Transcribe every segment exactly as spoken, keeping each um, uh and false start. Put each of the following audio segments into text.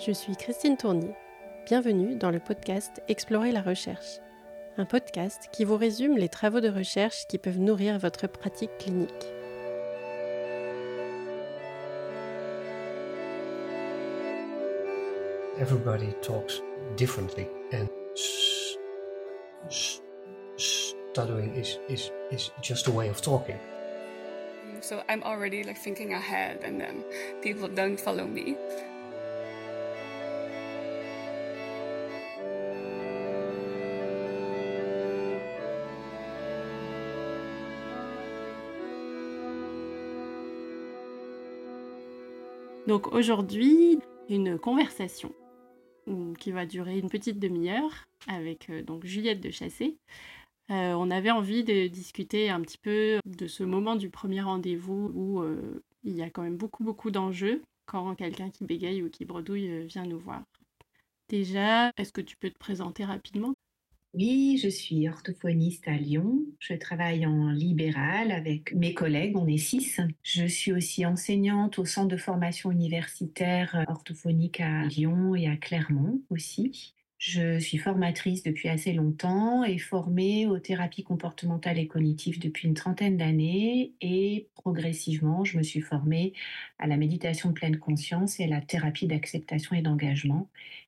Je suis Christine Tournier. Bienvenue dans le podcast Explorer la recherche, un podcast qui vous résume les travaux de recherche qui peuvent nourrir votre pratique clinique. Everybody talks differently, and s- s- stuttering is, is, is just a way of talking. So I'm already like thinking ahead, and then people don't follow me. Donc aujourd'hui, une conversation qui va durer une petite demi-heure avec euh, donc Juliette de Chassé. Euh, on avait envie de discuter un petit peu de ce moment du premier rendez-vous où euh, il y a quand même beaucoup beaucoup d'enjeux quand quelqu'un qui bégaye ou qui bredouille euh, vient nous voir. Déjà, est-ce que tu peux te présenter rapidement ? Oui, je suis orthophoniste à Lyon. Je travaille en libéral avec mes collègues, on est six. Je suis aussi enseignante au centre de formation universitaire orthophonique à Lyon et à Clermont aussi. Je suis formatrice depuis assez longtemps et formée aux thérapies comportementales et cognitives depuis une trentaine d'années, et progressivement, je me suis formée à la méditation de pleine conscience et à la thérapie d'acceptation et d'engagement,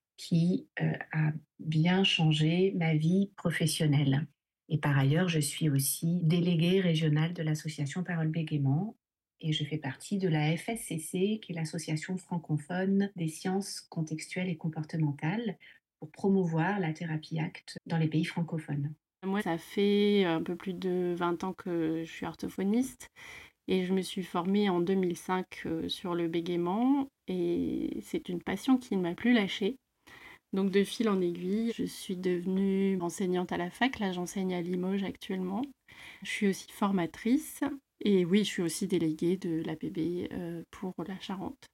qui euh, a bien changé ma vie professionnelle. Et par ailleurs, je suis aussi déléguée régionale de l'association Parole Bégaiement et je fais partie de la F S C C, qui est l'association francophone des sciences contextuelles et comportementales, pour promouvoir la thérapie ACT dans les pays francophones. Moi, ça fait un peu plus de vingt ans que je suis orthophoniste et je me suis formée en deux mille cinq sur le bégaiement et c'est une passion qui ne m'a plus lâchée. Donc de fil en aiguille, je suis devenue enseignante à la fac. Là, j'enseigne à Limoges actuellement. Je suis aussi formatrice et oui, je suis aussi déléguée de l'A P B pour la Charente.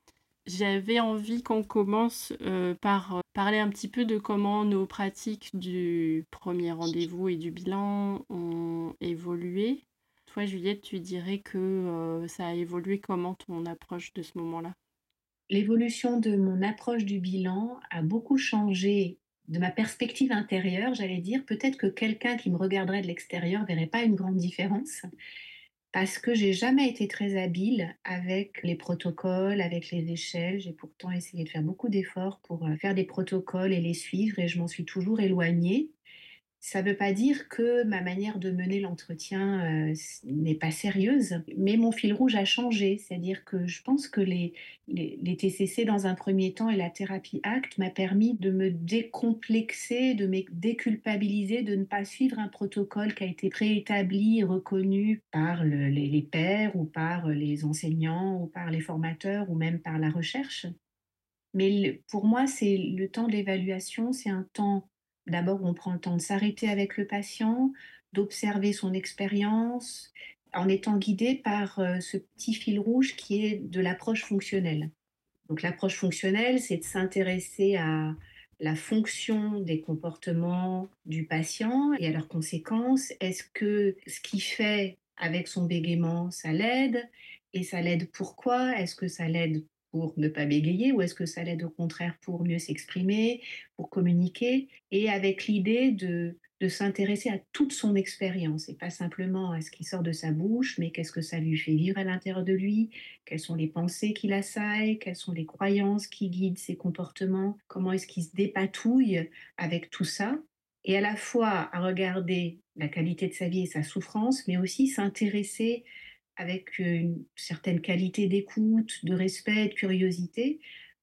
J'avais envie qu'on commence euh, par parler un petit peu de comment nos pratiques du premier rendez-vous et du bilan ont évolué. Toi, Juliette, tu dirais que euh, ça a évolué comment ton approche de ce moment-là ? L'évolution de mon approche du bilan a beaucoup changé de ma perspective intérieure, j'allais dire. Peut-être que quelqu'un qui me regarderait de l'extérieur ne verrait pas une grande différence, parce que j'ai jamais été très habile avec les protocoles, avec les échelles. J'ai pourtant essayé de faire beaucoup d'efforts pour faire des protocoles et les suivre, et je m'en suis toujours éloignée. Ça ne veut pas dire que ma manière de mener l'entretien euh, n'est pas sérieuse, mais mon fil rouge a changé. C'est-à-dire que je pense que les, les, les T C C dans un premier temps et la thérapie ACT m'a permis de me décomplexer, de me déculpabiliser, de ne pas suivre un protocole qui a été préétabli, reconnu par le, les, les pairs ou par les enseignants ou par les formateurs ou même par la recherche. Mais le, pour moi, c'est le temps de l'évaluation, c'est un temps d'abord où on prend le temps de s'arrêter avec le patient, d'observer son expérience, en étant guidé par euh, ce petit fil rouge qui est de l'approche fonctionnelle. Donc l'approche fonctionnelle, c'est de s'intéresser à la fonction des comportements du patient et à leurs conséquences. Est-ce que ce qu'il fait avec son bégaiement, ça l'aide ? Et ça l'aide pourquoi ? Est-ce que ça l'aide pour ne pas bégayer, ou est-ce que ça l'aide au contraire pour mieux s'exprimer, pour communiquer, et avec l'idée de, de s'intéresser à toute son expérience et pas simplement à ce qui sort de sa bouche, mais qu'est-ce que ça lui fait vivre à l'intérieur de lui, quelles sont les pensées qui l'assaillent, quelles sont les croyances qui guident ses comportements, comment est-ce qu'il se dépatouille avec tout ça, et à la fois à regarder la qualité de sa vie et sa souffrance, mais aussi s'intéresser avec une certaine qualité d'écoute, de respect, de curiosité,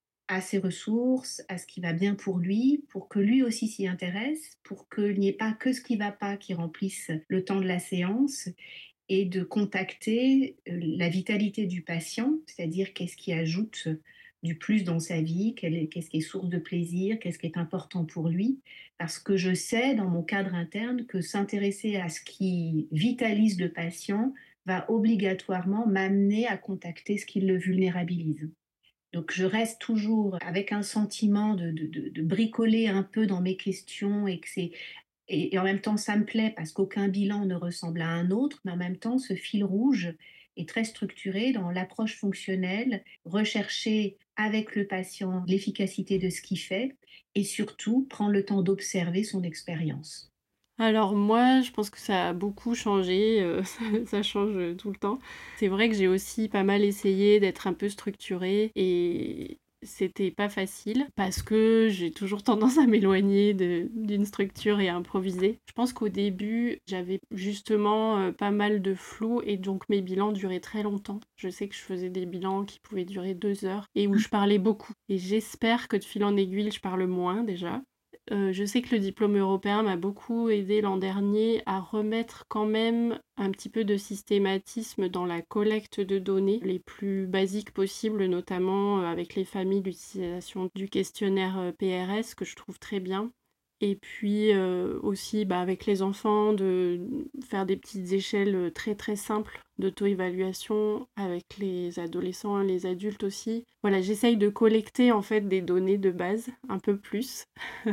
à ses ressources, à ce qui va bien pour lui, pour que lui aussi s'y intéresse, pour qu'il n'y ait pas que ce qui ne va pas qui remplisse le temps de la séance, et de contacter la vitalité du patient, c'est-à-dire qu'est-ce qui ajoute du plus dans sa vie, qu'est-ce qui est source de plaisir, qu'est-ce qui est important pour lui, parce que je sais dans mon cadre interne que s'intéresser à ce qui vitalise le patient va obligatoirement m'amener à contacter ce qui le vulnérabilise. Donc je reste toujours avec un sentiment de, de, de, de bricoler un peu dans mes questions, et que c'est et, et en même temps ça me plaît parce qu'aucun bilan ne ressemble à un autre, mais en même temps ce fil rouge, et très structuré dans l'approche fonctionnelle, rechercher avec le patient l'efficacité de ce qu'il fait et surtout prendre le temps d'observer son expérience. Alors moi, je pense que ça a beaucoup changé, heu, ça ça change, heu, tout le temps. C'est vrai que j'ai aussi pas mal essayé d'être un peu structurée et c'était pas facile parce que j'ai toujours tendance à m'éloigner de d'une structure et à improviser. Je pense qu'au début, j'avais justement, heu, pas mal de flou et donc mes bilans duraient très longtemps. Je sais que je faisais des bilans qui pouvaient durer deux heures et où je parlais beaucoup et j'espère que de fil en aiguille, je parle moins déjà. Heu, je sais que le diplôme européen m'a beaucoup aidée l'an dernier à remettre quand même un petit peu de systématisme dans la collecte de données les plus basiques possibles, notamment, heu, avec les familles, l'utilisation du questionnaire, heu, P R S que je trouve très bien. Et puis, heu, aussi, bah, avec les enfants, de faire des petites échelles, heu, très, très simples d'auto-évaluation avec les adolescents et les adultes aussi. Voilà, j'essaye de collecter, en fait, des données de base, un peu plus.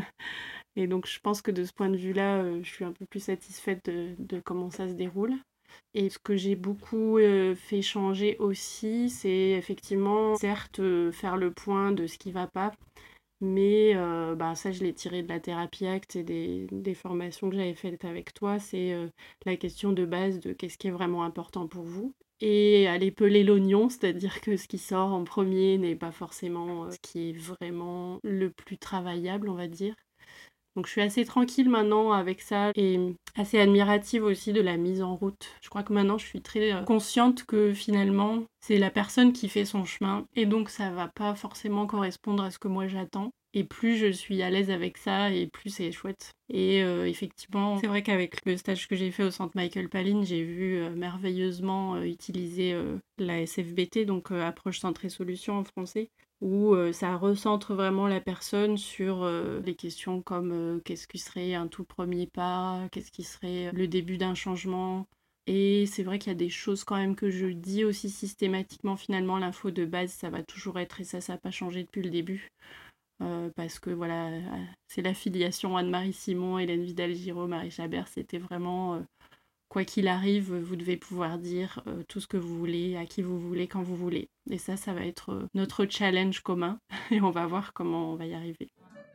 Et donc je pense que de ce point de vue-là, heu, je suis un peu plus satisfaite de de comment ça se déroule. Et ce que j'ai beaucoup, heu, fait changer aussi, c'est effectivement, certes, heu, faire le point de ce qui va pas, mais heu, bah, ça je l'ai tiré de la thérapie ACT et des des formations que j'avais faites avec toi. C'est, heu, la question de base de qu'est-ce qui est vraiment important pour vous? Et aller peler l'oignon, c'est-à-dire que ce qui sort en premier n'est pas forcément, heu, ce qui est vraiment le plus travaillable, on va dire. Donc je suis assez tranquille maintenant avec ça et mmh, assez admirative aussi de la mise en route. Je crois que maintenant je suis très, heu, consciente que finalement, c'est la personne qui fait son chemin et donc ça va pas forcément correspondre à ce que moi j'attends et plus je suis à l'aise avec ça et plus c'est chouette. Et heu, effectivement, c'est vrai qu'avec le stage que j'ai fait au centre Michael Palin, j'ai vu, heu, merveilleusement, heu, utiliser, heu, la S F B T, donc heu, approche centrée solution en français, où heu, ça recentre vraiment la personne sur, heu, des questions comme, heu, qu'est-ce qui serait un tout premier pas? Qu'est-ce qui serait le début d'un changement? Et c'est vrai qu'il y a des choses quand même que je dis aussi systématiquement. Finalement, l'info de base, ça va toujours être et ça, ça a pas changé depuis le début. Heu, parce que voilà, heu, c'est la filiation Anne-Marie Simon, Hélène Vidal-Giraud, Marie Chabert, c'était vraiment, heu, quoi qu'il arrive, vous devez pouvoir dire, heu, tout ce que vous voulez, à qui vous voulez, quand vous voulez. Et ça, ça va être, heu, notre challenge commun et on va voir comment on va y arriver.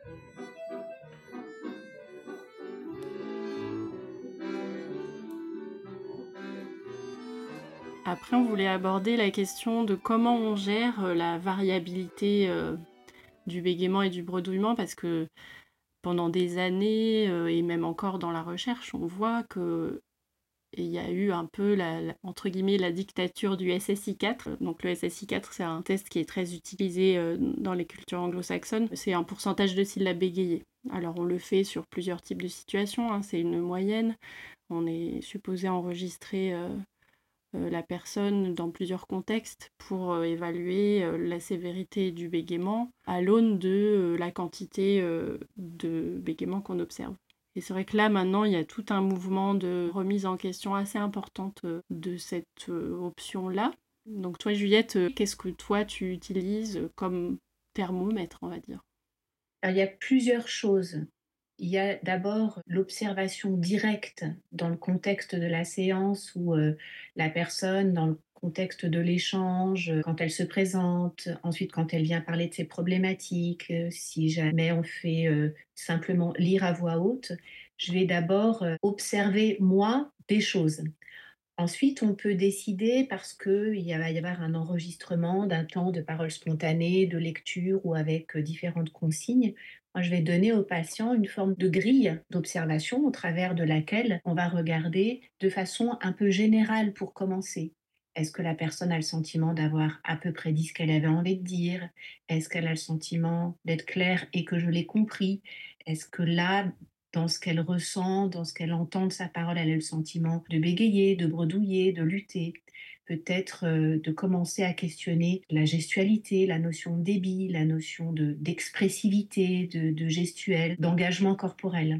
Après, on voulait aborder la question de comment on gère, heu, la variabilité, heu, du bégaiement et du bredouillement parce que pendant des années, heu, et même encore dans la recherche, on voit que il y a eu un peu la la entre guillemets «la dictature du S S I quatre». Donc le S S I quatre, c'est un test qui est très utilisé, heu, dans les cultures anglo-saxonnes. C'est un pourcentage de syllabes bégayées. Alors on le fait sur plusieurs types de situations, hein, c'est une moyenne. On est supposé enregistrer, heu heu, la personne dans plusieurs contextes pour, heu, évaluer, heu, la sévérité du bégaiement à l'aune de, heu, la quantité, heu, de bégaiement qu'on observe. Et c'est vrai que là, maintenant, il y a tout un mouvement de remise en question assez importante, heu, de cette, heu, option-là. Donc toi, Juliette, heu, qu'est-ce que toi tu utilises, heu, comme thermomètre, on va dire? Alors, il y a plusieurs choses. Il y a d'abord l'observation directe dans le contexte de la séance où, heu, la personne, dans le contexte de l'échange, heu, quand elle se présente, ensuite quand elle vient parler de ses problématiques, heu, si jamais on fait, heu, simplement lire à voix haute, je vais d'abord, heu, observer moi des choses. Ensuite, on peut décider parce qu'il y a va y avoir un enregistrement d'un temps de parole spontanée, de lecture ou avec, heu, différentes consignes. Moi, je vais donner au patient une forme de grille d'observation au travers de laquelle on va regarder de façon un peu générale pour commencer. Est-ce que la personne a le sentiment d'avoir à peu près dit ce qu'elle avait envie de dire? Est-ce qu'elle a le sentiment d'être claire et que je l'ai compris? Est-ce que là, dans ce qu'elle ressent, dans ce qu'elle entend de sa parole, elle a le sentiment de bégayer, de bredouiller, de lutter. Peut-être euh, de commencer à questionner la gestualité, la notion de débit, la notion de, d'expressivité, de, de gestuelle, d'engagement corporel.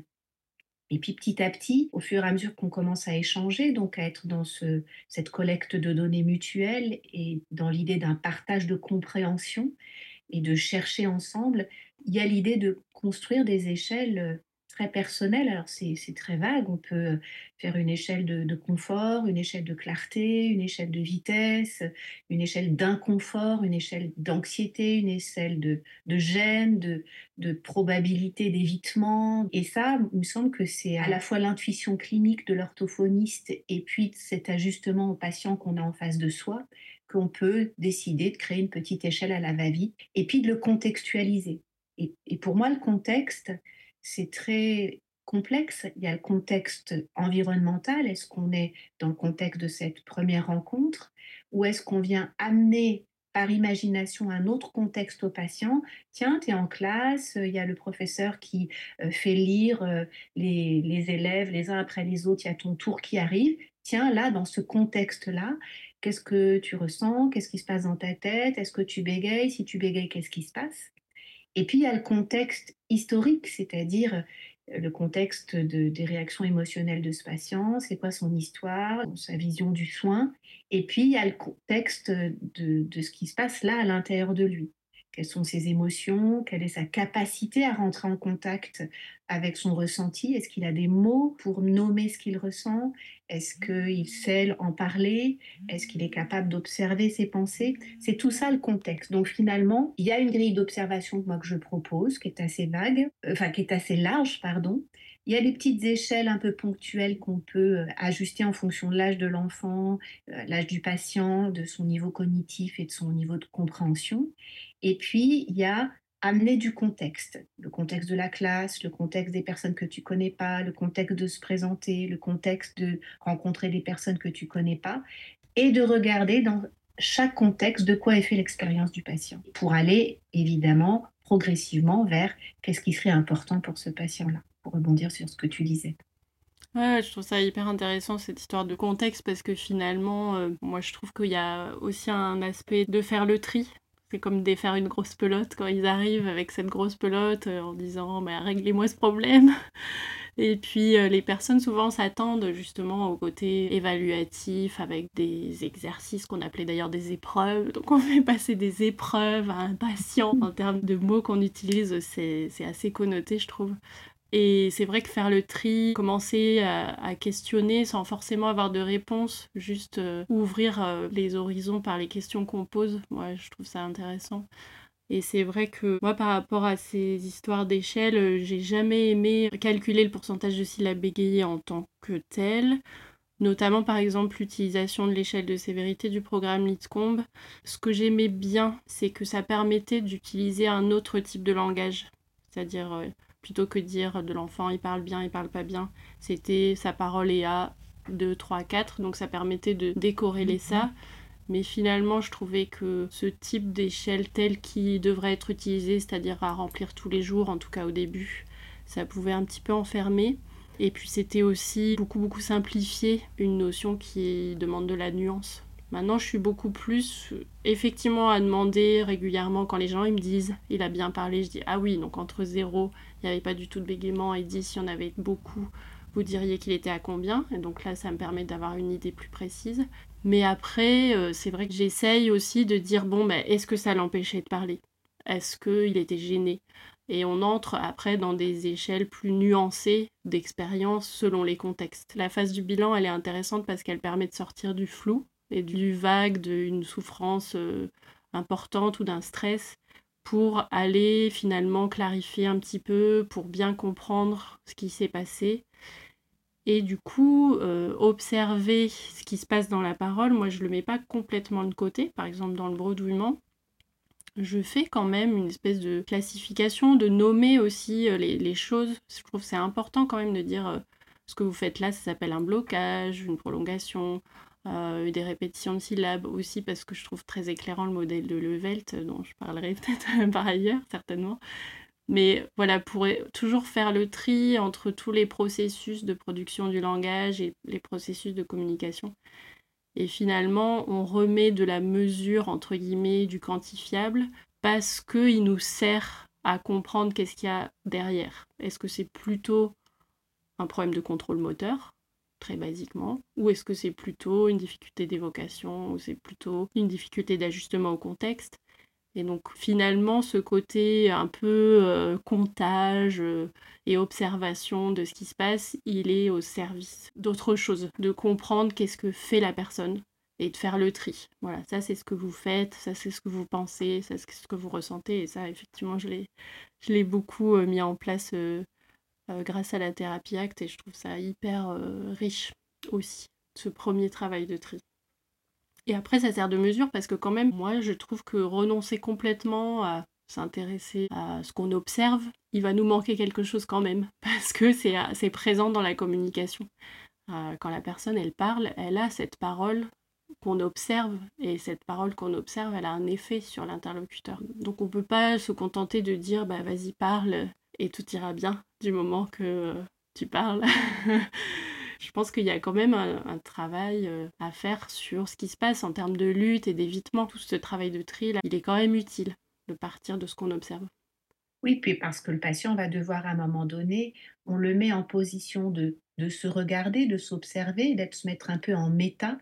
Et puis petit à petit, au fur et à mesure qu'on commence à échanger, donc à être dans ce, cette collecte de données mutuelles et dans l'idée d'un partage de compréhension et de chercher ensemble, il y a l'idée de construire des échelles très personnel. Alors c'est c'est très vague, on peut faire une échelle de de confort, une échelle de clarté, une échelle de vitesse, une échelle d'inconfort, une échelle d'anxiété, une échelle de de gêne, de de probabilité d'évitement et ça, il me semble que c'est à la fois l'intuition clinique de l'orthophoniste et puis cet ajustement au patient qu'on a en face de soi, qu'on peut décider de créer une petite échelle à la va-vite et puis de le contextualiser. Et et pour moi, le contexte, c'est très complexe. Il y a le contexte environnemental. Est-ce qu'on est dans le contexte de cette première rencontre ou est-ce qu'on vient amener par imagination un autre contexte au patient? Tiens, tu es en classe, euh, il y a le professeur qui euh, fait lire euh, les, les élèves les uns après les autres, il y a ton tour qui arrive. Tiens, là, dans ce contexte-là, qu'est-ce que tu ressens? Qu'est-ce qui se passe dans ta tête? Est-ce que tu bégayes? Si tu bégayes, qu'est-ce qui se passe? Et puis il y a le contexte historique, c'est-à-dire euh, le contexte de des réactions émotionnelles de ce patient, c'est quoi son histoire, sa vision du soin et puis il y a le contexte, de de ce qui se passe là, à l'intérieur de lui. Quelles sont ses émotions? Quelle est sa capacité à rentrer en contact avec son ressenti? Est-ce qu'il a des mots pour nommer ce qu'il ressent? Est-ce qu'il sait en parler? Est-ce qu'il est capable d'observer ses pensées? C'est tout ça le contexte. Donc finalement, il y a une grille d'observation que moi que je propose, qui est assez vague, euh, enfin qui est assez large, pardon. Il y a des petites échelles un peu ponctuelles qu'on peut euh, ajuster en fonction de l'âge de l'enfant, euh, l'âge du patient, de son niveau cognitif et de son niveau de compréhension. Et puis, il y a amener du contexte, le contexte de la classe, le contexte des personnes que tu connais pas, le contexte de se présenter, le contexte de rencontrer des personnes que tu connais pas et de regarder dans chaque contexte de quoi est fait l'expérience du patient pour aller évidemment progressivement vers qu'est-ce qui serait important pour ce patient-là, pour rebondir sur ce que tu disais. Ouais, je trouve ça hyper intéressant cette histoire de contexte parce que finalement, euh, moi je trouve qu'il y a aussi un aspect de faire le tri. C'est comme défaire une grosse pelote quand ils arrivent avec cette grosse pelote euh, en disant bah, réglez-moi ce problème. Et puis euh, les personnes souvent s'attendent justement au côté évaluatif avec des exercices qu'on appelait d'ailleurs des épreuves. Donc on fait passer des épreuves à un patient en termes de mots qu'on utilise, c'est, c'est assez connoté je trouve. Et c'est vrai que faire le tri, commencer à, à questionner sans forcément avoir de réponse, juste euh, ouvrir euh, les horizons par les questions qu'on pose, moi je trouve ça intéressant. Et c'est vrai que moi par rapport à ces histoires d'échelle, euh, j'ai jamais aimé calculer le pourcentage de syllabes bégayées en tant que tel. Notamment par exemple l'utilisation de l'échelle de sévérité du programme Litscombe. Ce que j'aimais bien, c'est que ça permettait d'utiliser un autre type de langage. C'est-à-dire, euh, plutôt que de dire de l'enfant il parle bien, il parle pas bien, c'était sa parole est à deux, trois, quatre, donc ça permettait de décorréler ça. Mais finalement, je trouvais que ce type d'échelle tel qui devrait être utilisé, c'est-à-dire à remplir tous les jours, en tout cas au début, ça pouvait un petit peu enfermer. Et puis c'était aussi beaucoup beaucoup simplifier une notion qui demande de la nuance. Maintenant, je suis beaucoup plus effectivement à demander régulièrement quand les gens ils me disent il a bien parlé, je dis ah oui, donc entre zéro, il n'y avait pas du tout de bégaiement et dix, il y en avait beaucoup, vous diriez qu'il était à combien? Et donc là, ça me permet d'avoir une idée plus précise. Mais après, euh, c'est vrai que j'essaye aussi de dire bon, ben, est-ce que ça l'empêchait de parler? Est-ce qu'il était gêné? Et on entre après dans des échelles plus nuancées d'expérience selon les contextes. La phase du bilan, elle est intéressante parce qu'elle permet de sortir du flou et du vague d'une souffrance euh, importante ou d'un stress pour aller finalement clarifier un petit peu, pour bien comprendre ce qui s'est passé. Et du coup, euh, observer ce qui se passe dans la parole, moi je le mets pas complètement de côté, par exemple dans le bredouillement. Je fais quand même une espèce de classification, de nommer aussi euh, les, les choses. Je trouve que c'est important quand même de dire euh, ce que vous faites là, ça s'appelle un blocage, une prolongation, euh, des répétitions de syllabes aussi, parce que je trouve très éclairant le modèle de Levelt, dont je parlerai peut-être par ailleurs, certainement. Mais voilà, pour toujours faire le tri entre tous les processus de production du langage et les processus de communication. Et finalement, on remet de la mesure, entre guillemets, du quantifiable, parce qu'il nous sert à comprendre qu'est-ce qu'il y a derrière. Est-ce que c'est plutôt un problème de contrôle moteur, très basiquement, ou est-ce que c'est plutôt une difficulté d'évocation, ou c'est plutôt une difficulté d'ajustement au contexte? Et donc finalement, ce côté un peu euh, comptage euh, et observation de ce qui se passe, il est au service d'autre chose, de comprendre qu'est-ce que fait la personne et de faire le tri. Voilà, ça c'est ce que vous faites, ça c'est ce que vous pensez, ça c'est ce que vous ressentez. Et ça, effectivement, je l'ai, je l'ai beaucoup euh, mis en place euh, euh, grâce à la thérapie ACT et je trouve ça hyper euh, riche aussi, ce premier travail de tri. Et après, ça sert de mesure parce que quand même, moi, je trouve que renoncer complètement à s'intéresser à ce qu'on observe, il va nous manquer quelque chose quand même, parce que c'est, c'est présent dans la communication. Euh, quand la personne, elle parle, elle a cette parole qu'on observe, et cette parole qu'on observe, elle a un effet sur l'interlocuteur. Donc on peut pas se contenter de dire, bah vas-y, parle, et tout ira bien, du moment que euh, tu parles. Je pense qu'il y a quand même un, un travail euh, à faire sur ce qui se passe en termes de lutte et d'évitement. Tout ce travail de tri, là, il est quand même utile de partir de ce qu'on observe. Oui, puis parce que le patient va devoir à un moment donné, on le met en position de, de se regarder, de s'observer, d'être se mettre un peu en méta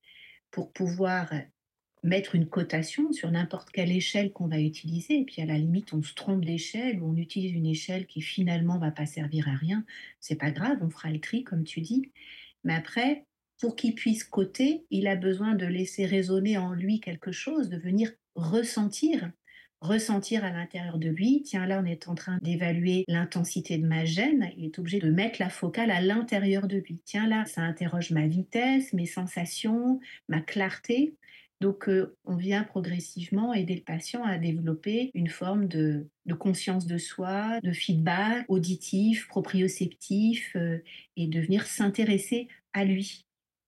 pour pouvoir mettre une cotation sur n'importe quelle échelle qu'on va utiliser. Et puis à la limite, on se trompe d'échelle ou on utilise une échelle qui finalement va pas servir à rien. C'est pas grave, on fera le tri comme tu dis. Mais après, pour qu'il puisse coter, il a besoin de laisser résonner en lui quelque chose, de venir ressentir, ressentir à l'intérieur de lui. Tiens, là, on est en train d'évaluer l'intensité de ma gêne. Il est obligé de mettre la focale à l'intérieur de lui. Tiens, là, ça interroge ma vitesse, mes sensations, ma clarté. Donc, euh, on vient progressivement aider le patient à développer une forme de, de conscience de soi, de feedback auditif, proprioceptif, euh, et de venir s'intéresser à lui.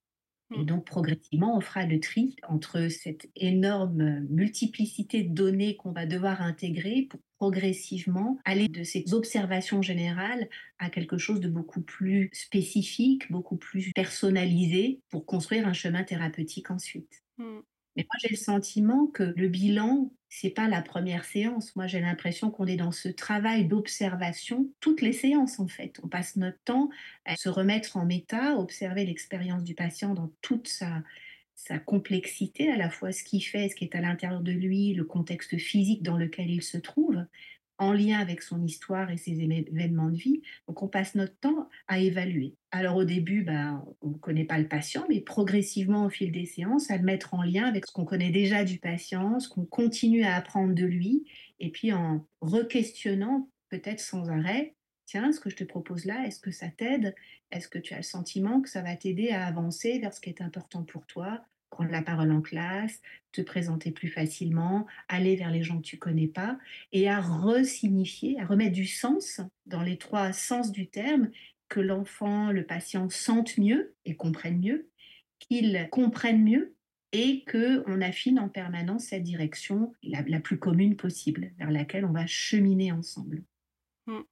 Et Mm. donc, progressivement, on fera le tri entre cette énorme multiplicité de données qu'on va devoir intégrer pour progressivement aller de ces observations générales à quelque chose de beaucoup plus spécifique, beaucoup plus personnalisé pour construire un chemin thérapeutique ensuite. Mm. Mais moi, j'ai le sentiment que le bilan, c'est pas la première séance. Moi, j'ai l'impression qu'on est dans ce travail d'observation toutes les séances, en fait. On passe notre temps à se remettre en méta, observer l'expérience du patient dans toute sa, sa complexité, à la fois ce qu'il fait, ce qui est à l'intérieur de lui, le contexte physique dans lequel il se trouve, en lien avec son histoire et ses événements de vie. Donc, on passe notre temps à évaluer. Alors, au début, ben, on ne connaît pas le patient, mais progressivement, au fil des séances, à le mettre en lien avec ce qu'on connaît déjà du patient, ce qu'on continue à apprendre de lui, et puis en re-questionnant, peut-être sans arrêt, tiens, ce que je te propose là, est-ce que ça t'aide? Est-ce que tu as le sentiment que ça va t'aider à avancer vers ce qui est important pour toi? Prendre la parole en classe, te présenter plus facilement, aller vers les gens que tu connais pas, et à resignifier, à remettre du sens dans les trois sens du terme, que l'enfant, le patient sentent mieux et comprennent mieux, qu'ils comprennent mieux et qu'on affine en permanence cette direction la, la plus commune possible, vers laquelle on va cheminer ensemble. Mm.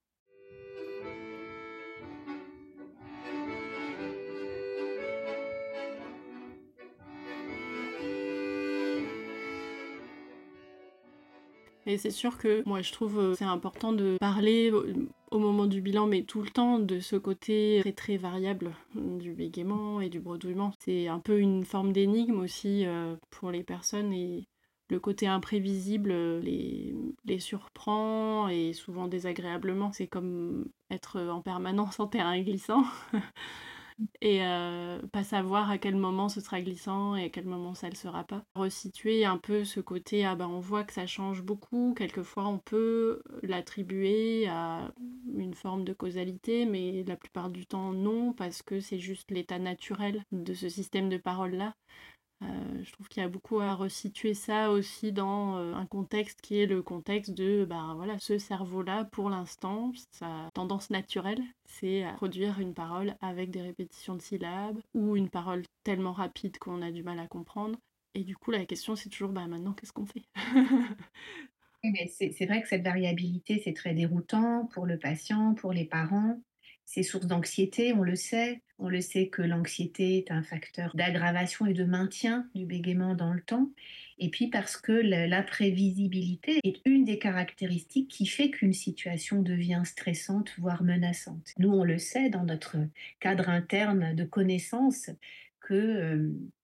Et c'est sûr que moi je trouve euh, c'est important de parler euh, au moment du bilan, mais tout le temps, de ce côté très très variable euh, du bégaiement et du bredouillement. C'est un peu une forme d'énigme aussi euh, pour les personnes et le côté imprévisible euh, les, les surprend et souvent désagréablement. C'est comme être en permanence en terrain glissant. Et euh, pas savoir à quel moment ce sera glissant et à quel moment ça ne le sera pas. Resituer un peu ce côté, ah ben on voit que ça change beaucoup, quelquefois on peut l'attribuer à une forme de causalité, mais la plupart du temps non, parce que c'est juste l'état naturel de ce système de parole-là. Euh, je trouve qu'il y a beaucoup à resituer ça aussi dans euh, un contexte qui est le contexte de, bah voilà, ce cerveau-là, pour l'instant, sa tendance naturelle, c'est à produire une parole avec des répétitions de syllabes ou une parole tellement rapide qu'on a du mal à comprendre. Et du coup, la question, c'est toujours, bah maintenant, qu'est-ce qu'on fait? Oui, mais c'est c'est vrai que cette variabilité, c'est très déroutant pour le patient, pour les parents. C'est source d'anxiété, on le sait. On le sait que l'anxiété est un facteur d'aggravation et de maintien du bégaiement dans le temps. Et puis parce que le- l'imprévisibilité est une des caractéristiques qui fait qu'une situation devient stressante, voire menaçante. Nous, on le sait dans notre cadre interne de connaissances que euh,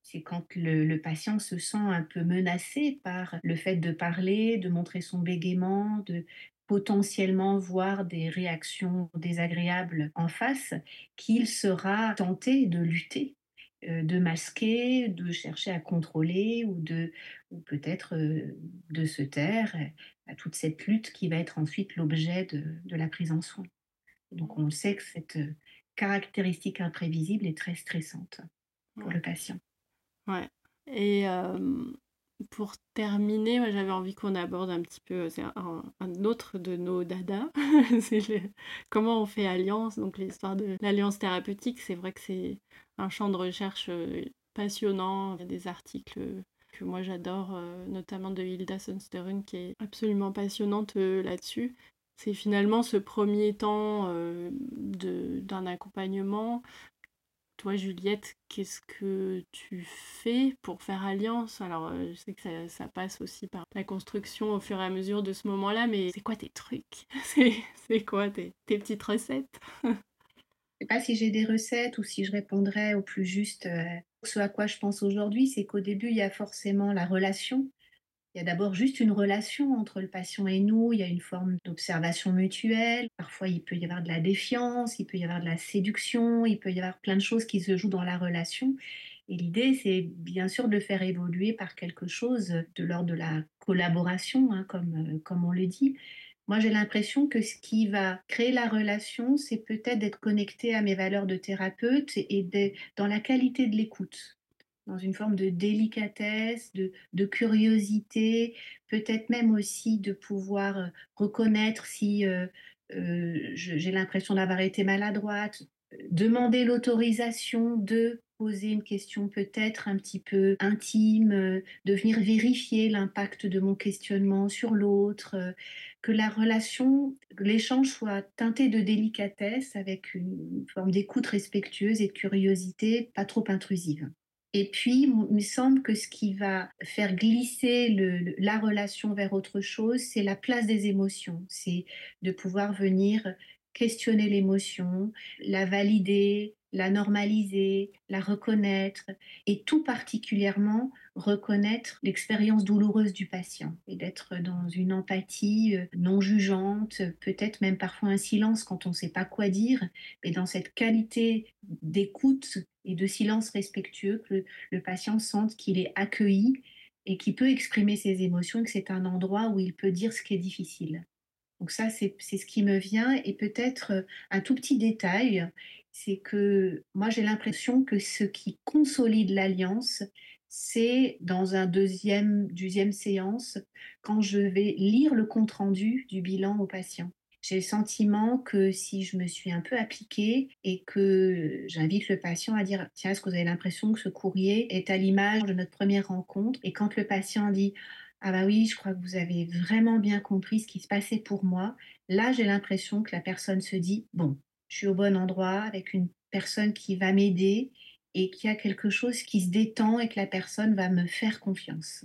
C'est quand le, le patient se sent un peu menacé par le fait de parler, de montrer son bégaiement, de potentiellement voir des réactions désagréables en face, qu'il sera tenté de lutter, euh, de masquer, de chercher à contrôler ou, de, ou peut-être euh, de se taire à toute cette lutte qui va être ensuite l'objet de, de la prise en soin. Donc on sait que cette euh, caractéristique imprévisible est très stressante pour Ouais. le patient. Ouais. Et euh, pour terminer, moi, j'avais envie qu'on aborde un petit peu, c'est un, un autre de nos dadas, c'est le- comment on fait alliance, donc l'histoire de l'alliance thérapeutique. C'est vrai que c'est un champ de recherche euh, passionnant. Il y a des articles que moi j'adore, euh, notamment de Hilda Sundström, qui est absolument passionnante euh, là-dessus. C'est finalement ce premier temps euh, de, d'un accompagnement. Toi, Juliette, qu'est-ce que tu fais pour faire alliance? Alors, euh, je sais que ça, ça passe aussi par la construction au fur et à mesure de ce moment-là, mais c'est quoi tes trucs? C'est, c'est quoi tes, tes petites recettes? Je ne sais pas si j'ai des recettes ou si je répondrais au plus juste. euh, Ce à quoi je pense aujourd'hui, c'est qu'au début, il y a forcément la relation. Il y a d'abord juste une relation entre le patient et nous, il y a une forme d'observation mutuelle. Parfois, il peut y avoir de la défiance, il peut y avoir de la séduction, il peut y avoir plein de choses qui se jouent dans la relation. Et l'idée, c'est bien sûr de le faire évoluer par quelque chose de l'ordre de la collaboration, hein, comme, euh, comme on le dit. Moi, j'ai l'impression que ce qui va créer la relation, c'est peut-être d'être connecté à mes valeurs de thérapeute et d'être dans la qualité de l'écoute, dans une forme de délicatesse, de, de curiosité, peut-être même aussi de pouvoir euh, reconnaître si euh, euh, je- j'ai l'impression d'avoir été maladroite, euh, demander l'autorisation de poser une question peut-être un petit peu intime, euh, de venir vérifier l'impact de mon questionnement sur l'autre, euh, que la relation, que l'échange soit teinté de délicatesse avec une forme d'écoute respectueuse et de curiosité pas trop intrusive. Et puis, il me semble que ce qui va faire glisser le- le- la relation vers autre chose, c'est la place des émotions. C'est de pouvoir venir questionner l'émotion, la valider, la normaliser, la reconnaître, et tout particulièrement reconnaître l'expérience douloureuse du patient et d'être dans une empathie euh, non jugeante, peut-être même parfois un silence quand on ne sait pas quoi dire, mais dans cette qualité d'écoute et de silence respectueux, que le, le patient sente qu'il est accueilli et qu'il peut exprimer ses émotions, que c'est un endroit où il peut dire ce qui est difficile. Donc ça, c'est c'est ce qui me vient. Et peut-être euh, un tout petit détail, c'est que moi, j'ai l'impression que ce qui consolide l'alliance, c'est dans un deuxième, deuxième séance, quand je vais lire le compte-rendu du bilan au patient. J'ai le sentiment que si je me suis un peu appliquée et que j'invite le patient à dire, tiens, est-ce que vous avez l'impression que ce courrier est à l'image de notre première rencontre? Et quand le patient dit, ah bah oui, je crois que vous avez vraiment bien compris ce qui se passait pour moi. Là, j'ai l'impression que la personne se dit, bon, je suis au bon endroit avec une personne qui va m'aider et qu'il y a quelque chose qui se détend et que la personne va me faire confiance.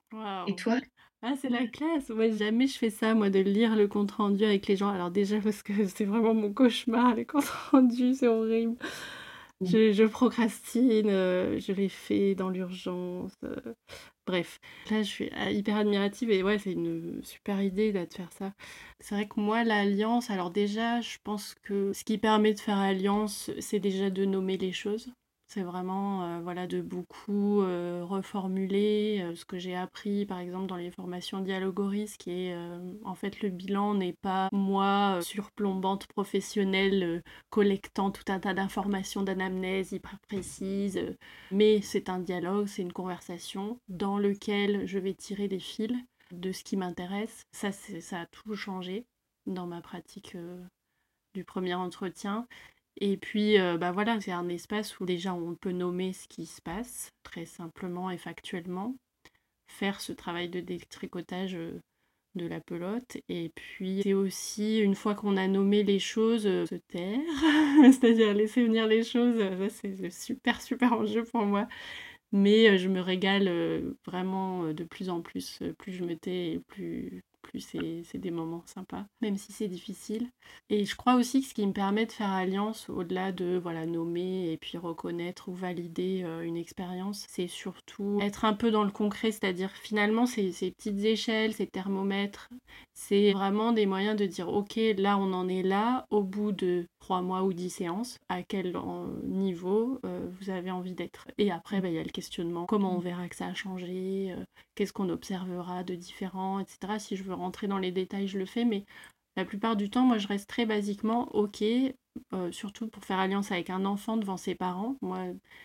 Et Waouh! toi? Ah, c'est la classe! Ouais, jamais je fais ça, moi, de lire le compte-rendu avec les gens. Alors déjà, parce que c'est vraiment mon cauchemar, les comptes rendus, c'est horrible. Je, je procrastine, euh, je les fais dans l'urgence. euh, Bref, là, je suis euh, hyper admirative et ouais, c'est une super idée là, de faire ça. C'est vrai que moi, l'alliance, alors déjà, je pense que ce qui permet de faire alliance, c'est déjà de nommer les choses. C'est vraiment euh, voilà, de beaucoup euh, reformuler euh, ce que j'ai appris, par exemple, dans les formations Dialogoris, qui est euh, en fait le bilan n'est pas moi, euh, surplombante professionnelle, euh, collectant tout un tas d'informations d'anamnèse hyper précises, euh, mais c'est un dialogue, c'est une conversation dans lequel je vais tirer des fils de ce qui m'intéresse. Ça, c'est, ça a tout changé dans ma pratique euh, du premier entretien. Et puis, euh, bah voilà, c'est un espace où déjà on peut nommer ce qui se passe, très simplement et factuellement, faire ce travail de détricotage euh, de la pelote. Et puis, c'est aussi, une fois qu'on a nommé les choses, euh, se taire, c'est-à-dire laisser venir les choses. Ça, c'est le super, super enjeu pour moi. Mais euh, je me régale euh, vraiment euh, de plus en plus. Euh, plus je me tais, et plus, plus c'est, c'est des moments sympas, même si c'est difficile. Et je crois aussi que ce qui me permet de faire alliance, au-delà de voilà, nommer et puis reconnaître ou valider euh, une expérience, c'est surtout être un peu dans le concret, c'est-à-dire finalement ces, ces petites échelles, ces thermomètres, c'est vraiment des moyens de dire ok, là on en est là, au bout de trois mois ou dix séances, à quel euh, niveau euh, vous avez envie d'être. Et après, bah, il y a le questionnement, comment on verra que ça a changé, euh, qu'est-ce qu'on observera de différent, et cetera. Si je veux rentrer dans les détails, je le fais, mais la plupart du temps, moi, je reste très basiquement ok, euh, surtout pour faire alliance avec un enfant devant ses parents. Moi,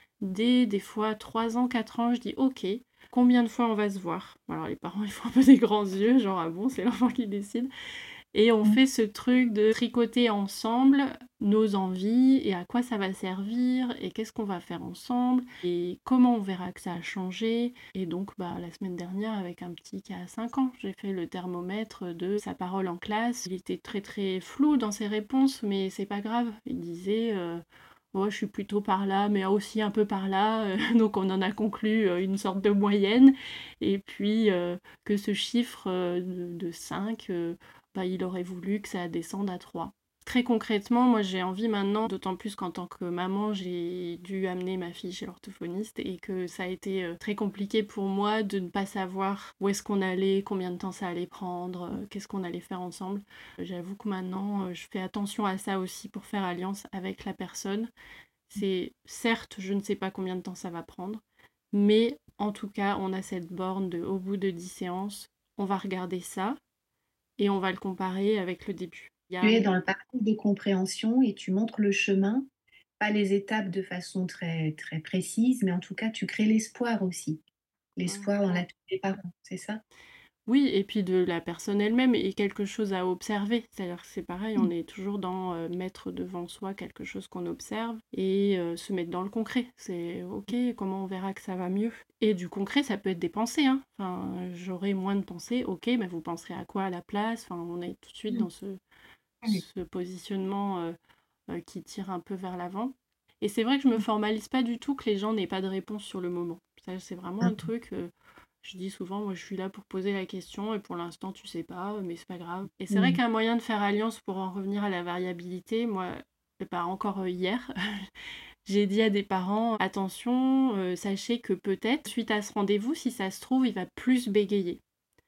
dès des fois trois ans, quatre ans, je dis ok, combien de fois on va se voir? Alors les parents, ils font un peu des grands yeux, genre ah bon, c'est l'enfant qui décide. Et on fait ce truc de tricoter ensemble nos envies et à quoi ça va servir et qu'est-ce qu'on va faire ensemble et comment on verra que ça a changé. Et donc bah, la semaine dernière avec un petit qui a cinq ans, j'ai fait le thermomètre de sa parole en classe. Il était très très flou dans ses réponses mais c'est pas grave. Il disait euh, oh, je suis plutôt par là mais aussi un peu par là. Donc on en a conclu euh, une sorte de moyenne et puis euh, que ce chiffre euh, de, de cinq... Euh, bah, il aurait voulu que ça descende à trois. Très concrètement, moi j'ai envie maintenant, d'autant plus qu'en tant que maman, j'ai dû amener ma fille chez l'orthophoniste et que ça a été euh, très compliqué pour moi de ne pas savoir où est-ce qu'on allait, combien de temps ça allait prendre, euh, qu'est-ce qu'on allait faire ensemble. J'avoue que maintenant, euh, je fais attention à ça aussi pour faire alliance avec la personne. C'est certes, je ne sais pas combien de temps ça va prendre, mais en tout cas, on a cette borne de au bout de dix séances, on va regarder ça et on va le comparer avec le début. Il y Tu a... es dans le parcours de compréhension et tu montres le chemin, pas les étapes de façon très, très précise, mais en tout cas, tu crées l'espoir aussi. L'espoir dans la tête des parents, c'est ça? Oui, et puis de la personne elle-même et quelque chose à observer. C'est-à-dire que c'est pareil, on est toujours dans euh, mettre devant soi quelque chose qu'on observe et euh, se mettre dans le concret. C'est ok, comment on verra que ça va mieux. Et du concret, ça peut être des pensées. Hein. Enfin, j'aurai moins de pensées. Ok, mais vous penserez à quoi à la place? Enfin, on est tout de suite dans ce, Oui. ce positionnement euh, euh, qui tire un peu vers l'avant. Et c'est vrai que je me formalise pas du tout que les gens n'aient pas de réponse sur le moment. Ça, c'est vraiment un truc. Euh, je dis souvent, moi, je suis là pour poser la question et pour l'instant, tu sais pas, mais c'est pas grave. Et c'est vrai Mm. qu'un moyen de faire alliance pour en revenir à la variabilité, moi, c'est pas encore euh, hier. J'ai dit à des parents, attention, euh, sachez que peut-être, suite à ce rendez-vous, si ça se trouve, il va plus bégayer.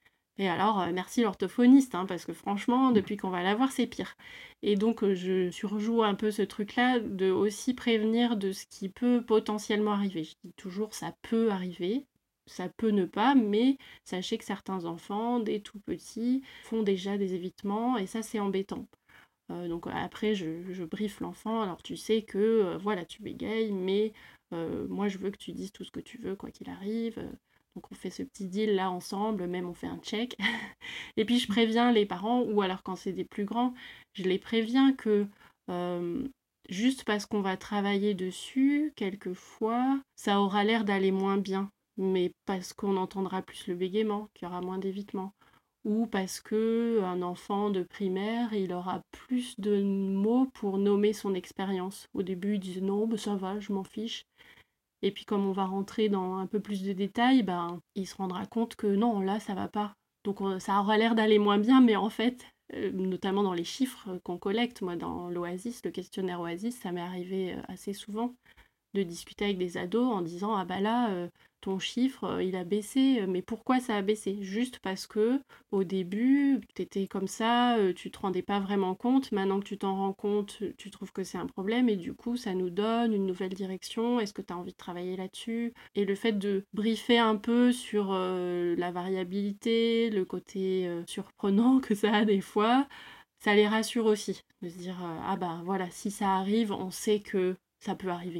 Et alors, euh, merci l'orthophoniste, hein, parce que franchement, depuis qu'on va l'avoir, c'est pire. Et donc, euh, je surjoue un peu ce truc-là de aussi prévenir de ce qui peut potentiellement arriver. Je dis toujours, ça peut arriver, ça peut ne pas, mais sachez que certains enfants, dès tout petits, font déjà des évitements, et ça, c'est embêtant. Euh, donc après, je, je briefe l'enfant, alors tu sais que, euh, voilà, tu bégayes, mais euh, moi, je veux que tu dises tout ce que tu veux, quoi qu'il arrive. Donc on fait ce petit deal là ensemble, même on fait un check. Et puis je préviens les parents, ou alors quand c'est des plus grands, je les préviens que euh, juste parce qu'on va travailler dessus, quelquefois, ça aura l'air d'aller moins bien. Mais parce qu'on entendra plus le bégaiement, qu'il y aura moins d'évitement. Ou parce que un enfant de primaire, il aura plus de mots pour nommer son expérience. Au début, il disait non, bah, ça va, je m'en fiche. Et puis comme on va rentrer dans un peu plus de détails, ben, il se rendra compte que non, là, ça va pas. Donc on- ça aura l'air d'aller moins bien, mais en fait, euh, notamment dans les chiffres qu'on collecte, moi dans l'Oasis, le questionnaire Oasis, ça m'est arrivé euh, assez souvent de discuter avec des ados en disant ah bah là euh, ton chiffre euh, il a baissé, mais pourquoi ça a baissé? Juste parce que au début t'étais comme ça, euh, tu te rendais pas vraiment compte, maintenant que tu t'en rends compte tu trouves que c'est un problème et du coup ça nous donne une nouvelle direction, est-ce que tu as envie de travailler là-dessus? Et le fait de briefer un peu sur euh, la variabilité, le côté euh, surprenant que ça a des fois, ça les rassure aussi, de se dire euh, ah bah voilà, si ça arrive on sait que ça peut arriver.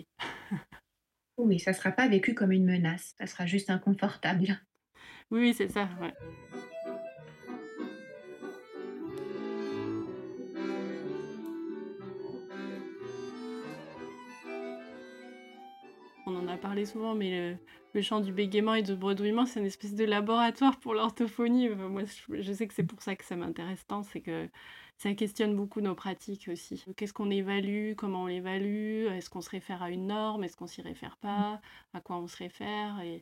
Oui, ça ne sera pas vécu comme une menace, ça sera juste inconfortable. Oui, oui, c'est ça, ouais. On en a parlé souvent, mais le, le chant du bégaiement et du bredouillement, c'est une espèce de laboratoire pour l'orthophonie. Enfin, moi, je, je sais que c'est pour ça que ça m'intéresse tant, c'est que ça questionne beaucoup nos pratiques aussi. Qu'est-ce qu'on évalue, comment on l'évalue, est-ce qu'on se réfère à une norme, est-ce qu'on s'y réfère pas, à quoi on se réfère, et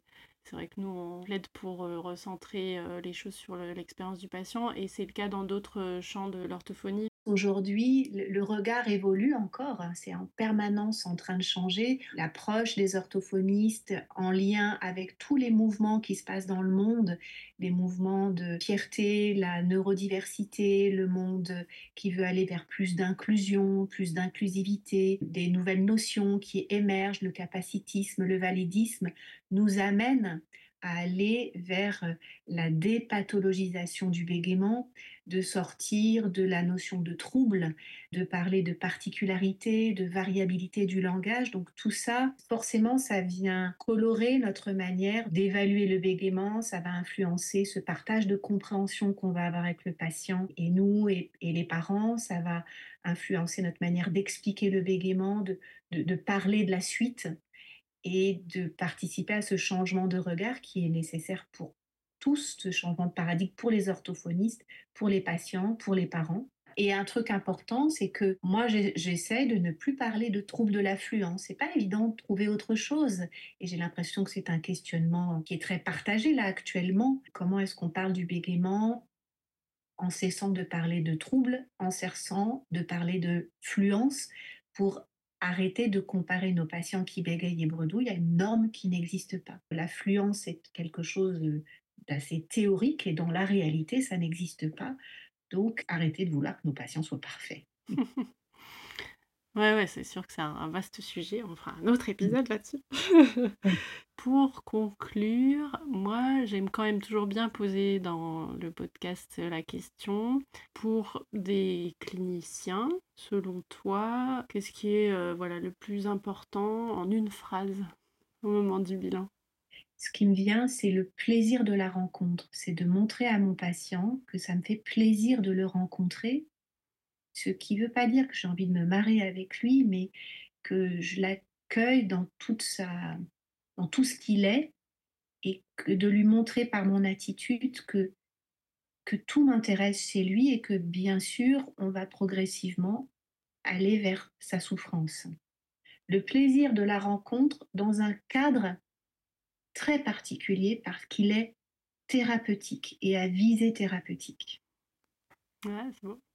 C'est vrai que nous, on plaide pour euh, recentrer euh, les choses sur le- l'expérience du patient et c'est le cas dans d'autres euh, champs de l'orthophonie. Aujourd'hui, le le regard évolue encore, hein, c'est en permanence en train de changer. L'approche des orthophonistes en lien avec tous les mouvements qui se passent dans le monde, les mouvements de fierté, la neurodiversité, le monde qui veut aller vers plus d'inclusion, plus d'inclusivité, des nouvelles notions qui émergent, le capacitisme, le validisme, nous amènent à aller vers la dépathologisation du bégaiement, de sortir de la notion de trouble, de parler de particularité, de variabilité du langage. Donc tout ça, forcément, ça vient colorer notre manière d'évaluer le bégaiement, ça va influencer ce partage de compréhension qu'on va avoir avec le patient et nous et, et les parents, ça va influencer notre manière d'expliquer le bégaiement, de, de, de parler de la suite et de participer à ce changement de regard qui est nécessaire pour tous, ce changement de paradigme pour les orthophonistes, pour les patients, pour les parents. Et un truc important, c'est que moi, j'ai- j'essaie de ne plus parler de troubles de l'affluence. C'est pas évident de trouver autre chose. Et j'ai l'impression que c'est un questionnement qui est très partagé là actuellement. Comment est-ce qu'on parle du bégaiement en cessant de parler de troubles, en cessant de parler de fluence pour arrêter de comparer nos patients qui bégayent et bredouillent à une norme qui n'existe pas. La fluence est quelque chose d'assez théorique et dans la réalité, ça n'existe pas. Donc, arrêtez de vouloir que nos patients soient parfaits. Ouais, ouais, c'est sûr que c'est un, un vaste sujet. On fera un autre épisode là-dessus. Oui. Pour conclure, moi, j'aime quand même toujours bien poser dans le podcast la question pour des cliniciens, selon toi, qu'est-ce qui est euh, voilà, le plus important en une phrase au moment du bilan? Ce qui me vient, c'est le plaisir de la rencontre. C'est de montrer à mon patient que ça me fait plaisir de le rencontrer, ce qui ne veut pas dire que j'ai envie de me marrer avec lui, mais que je l'accueille dans toute sa, dans tout ce qu'il est et que de lui montrer par mon attitude que, que tout m'intéresse chez lui et que bien sûr, on va progressivement aller vers sa souffrance. Le plaisir de la rencontre dans un cadre très particulier parce qu'il est thérapeutique et à visée thérapeutique. Ouais, c'est beau.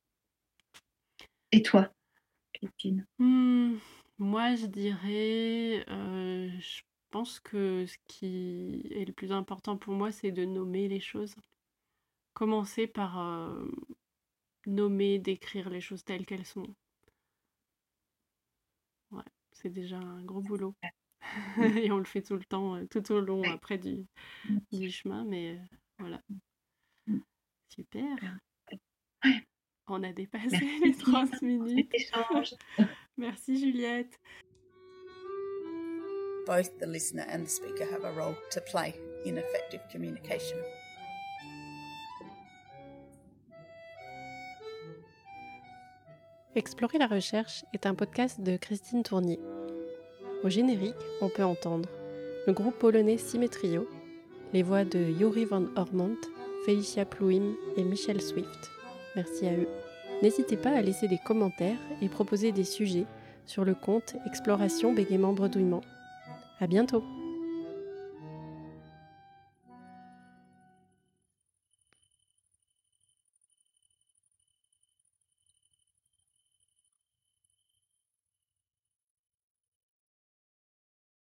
Et toi, Christine? Hmm, moi, je dirais, euh, je pense que ce qui est le plus important pour moi, c'est de nommer les choses. Commencer par euh, nommer, décrire les choses telles qu'elles sont. Ouais, c'est déjà un gros boulot. Et on le fait tout le temps, euh, tout au long après du, du chemin, mais euh, voilà. Super. Ouais. On a dépassé Merci les pour trente cet minutes. échange. Merci Juliette. Both the listener and the speaker have a role to play in effective communication. Explorer la recherche est un podcast de Christine Tournier. Au générique, on peut entendre le groupe polonais Symmetrio, les voix de Yuri van Ormont, Felicia Pluim et Michel Swift. Merci à eux. N'hésitez pas à laisser des commentaires et proposer des sujets sur le compte Exploration Bégaiement Bredouillement. À bientôt!